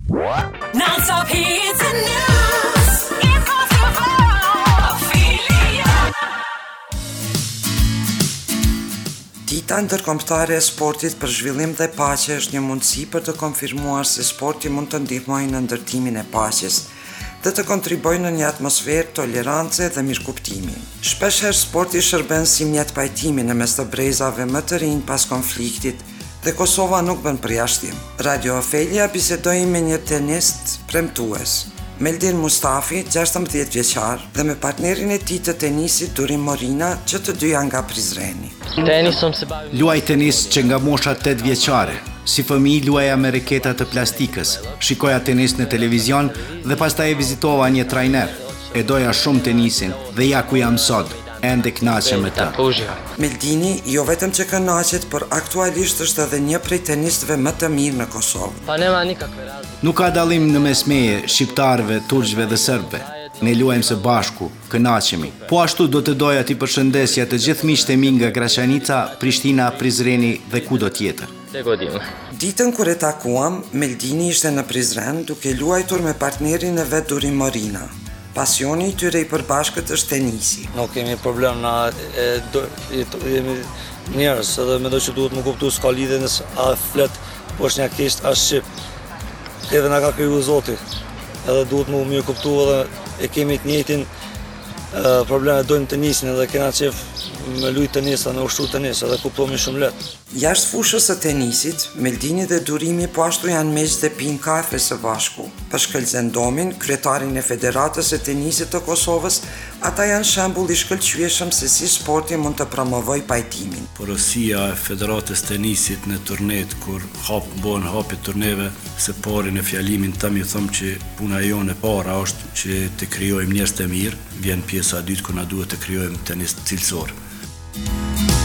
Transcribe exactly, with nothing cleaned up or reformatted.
Non-stop hits and news. Dita ndërkombëtare e sportit për zhvillim dhe paqe është një mundësi për të konfirmuar se sporti mund të ndihmojë në ndërtimin e paqes dhe të kontribuojë në një atmosferë tolerance dhe mirëkuptimi. Shpeshherë sporti shërben si mjet pajtimi në mes të brezave më të rinj pas konfliktit dhe Kosova nuk bën përjashtim. Radio Ofelia bisedoi me një tenist premtues, Meldin Mustafi, gjashtëmbëdhjetë vjeçar, dhe me partnerin e tij të tenisit Durim Morina, që të dy janë nga Prizreni. Luaj tenis që nga mosha tetë vjeçare. Si fëmijë luaja me reketa të plastikës, shikoja tenis në televizion dhe pastaj e vizitova një trajner. E doja shumë tenisin dhe ja ku jam sot, ende kënaqem me të. Meldini jo vetëm që kënaqet, por aktualisht është edhe një prej tenistëve më të mirë në Kosovë. Nuk ka dallim në mes meje, shqiptarëve, turqëve dhe serbëve. Ne luajmë së bashku, kënaqemi. Po ashtu do të doja t'i përshëndesja të gjithë miqtë e mi nga Graçanica, Prishtina, Prizreni dhe kudo tjetër. Ditën kur e takuam, Meldini ishte në Prizren duke luajtur me partnerin e vet Durim Morina. Pasioni i tyre i përbashkët është tenisi. Nuk kemi problem na e, do, e, jemi njerëz, edhe mendoj që duhet më kuptu s'ka lidhje nëse a flet bosnjakisht as shqip. Edhe na ka kriju Zoti. Edhe duhet më mirë kuptu edhe e kemi të njëjtin probleme dojmë tenisin edhe kena qef me lujt tenisa, me ushtru tenis edhe kuptohemi shumë lehtë. Jashtë fushës së tenisit, Meldini dhe Durimi po ashtu janë miq dhe pinë kafe së bashku. Për Shkëlzen Domin, kryetarin e Federatës së Tenisit të Kosovës, ata janë shembull i shkëlqyeshëm se si sporti mund të promovojë pajtimin. Porosia e Federatës Tenisit në turnet kur hap bën hapi turneve, se pari në fjalimin tam i them që puna jonë e para është që të krijojmë njerëz të mirë, vjen pjesa e dytë kur na duhet të krijojmë tenis cilësor.